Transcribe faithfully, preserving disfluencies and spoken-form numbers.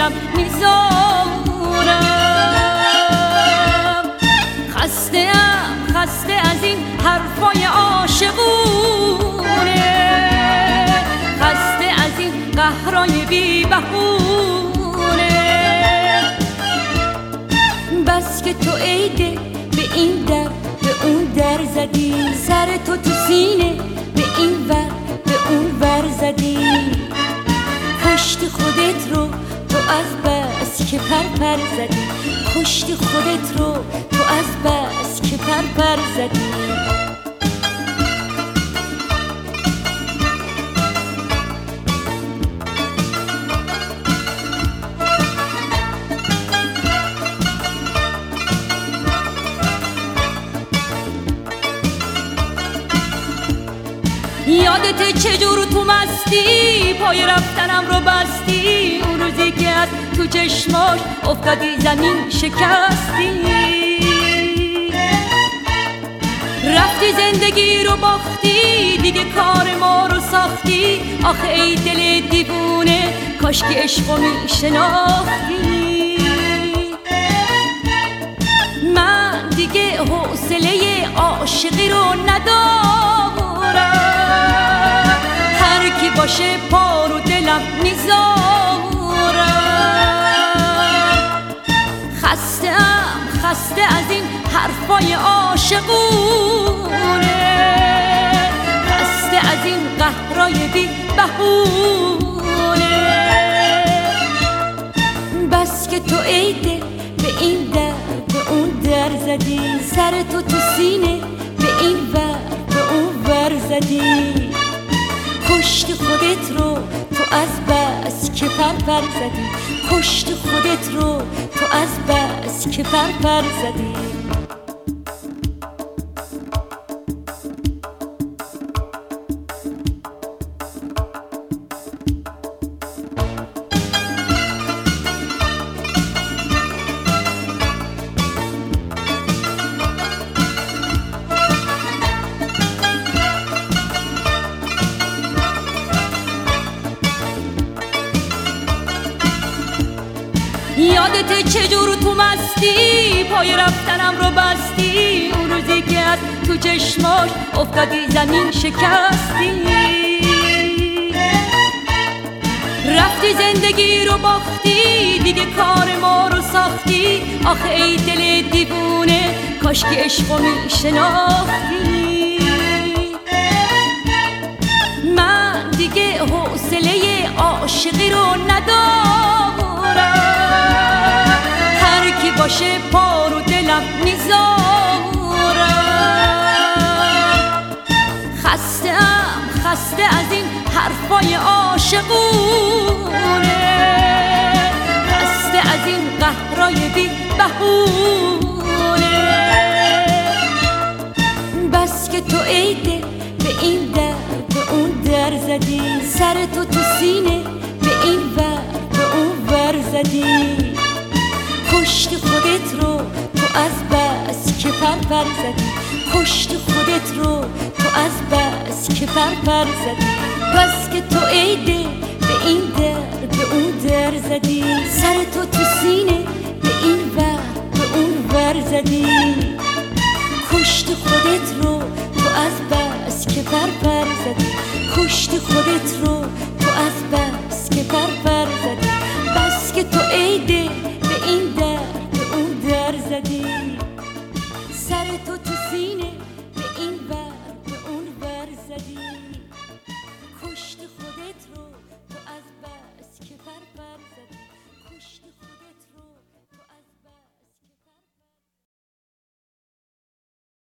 دلم میذارم. خسته ام خسته از این حرفای عاشقونه، خسته از این قهرای بی بهونه. بس که تو عیده به این در به اون در زدی، سر تو تو سینه به این ور به اون ور زدی. کشتی خودت رو تو از بس که پر پر زدی، کشتی خودت رو تو از بس که پر پر زدی. یادت چجور تو مستی پای رفتنم رو بستی، اون روزی که از تو چشماش افتادی زمین شکستی. رفتی زندگی رو باختی، دیگه کار ما رو ساختی. آخه ای دل دیوونه کاش که عشقو میشناختی. من دیگه حوصله عاشقی رو ندارم، هر کی باشه پا رو دلم میذارم. خسته ام خسته از این حرفای عاشقونه، خسته از این قهرای بی بهونه. بس که تو عیده به این در به اون در زدی، سر تو تو سینه به این ور به اون ور زدی. کشتی خودت رو تو از بس که پر پر زدی، کشتی خودت رو تو از بس که پر پر زدی. یادت چجور تو مستی پای رفتنم رو بستی، اون روزی که از تو چشماش افتادی زمین شکستی. رفتی زندگی رو باختی، دیگه کار ما رو ساختی. آخه ای دل دیوونه کاش که عشقو میشناختی. من دیگه حوصله عاشقی رو ندارم، هر کی باشه پا رو دلم میذارم. خسته ام خسته از این حرفای عاشقونه، خسته از این قهرای بی بهونه. بس که تو عیده به این در به اون در زدی، سر تو تو سینه به این ور به اون ور زدی. کشتی خودت رو تو از بس که پر پر زدی، کشتی خودت رو تو از بس که پر پر زدی. بس که تو عیده به این در به اون در زدی، سر تو تو سینه به این ور به اون ور زدی. کشتی خودت رو تو از بس که پر پر زدی، کشتی خودت رو تو از بس که پر پر زدی. بس که تو عیده